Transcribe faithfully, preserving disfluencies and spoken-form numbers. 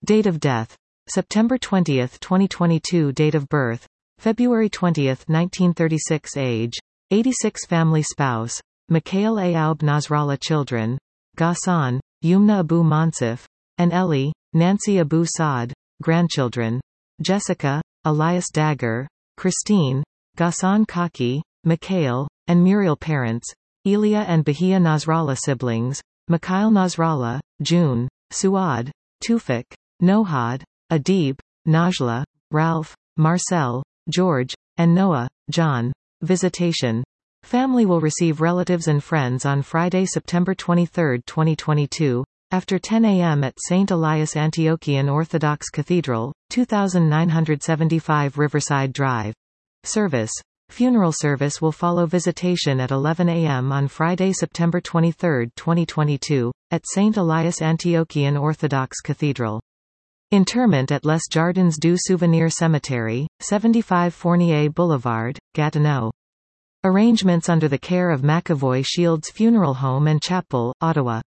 Date of death: September twentieth, twenty twenty-two. Date of birth: February twentieth, nineteen thirty-six. Age: eighty-six. Family spouse: Mikhail Ayoub Nasrallah. Children: Ghassan, Yumna Abu Mansif, and Eli, Nancy Abu Saad. Grandchildren: Jessica, Elias Dagger, Christine, Ghassan Kaki, Mikhail, and Muriel. Parents: Elia and Bahia Nasrallah. Siblings: Mikhail Nasrallah, June, Suad, Tufik, Nohad, Adib, Najla, Ralph, Marcel, George, and Noah. John. Visitation: Family will receive relatives and friends on Friday, September twenty-third, twenty twenty-two, after ten a m at Saint Elias Antiochian Orthodox Cathedral, twenty-nine seventy-five Riverside Drive. Service: Funeral service will follow visitation at eleven a m on Friday, September twenty-third, twenty twenty-two, at Saint Elias Antiochian Orthodox Cathedral. Interment at Les Jardins du Souvenir Cemetery, seventy-five Fournier Boulevard, Gatineau. Arrangements under the care of McAvoy Shields Funeral Home and Chapel, Ottawa.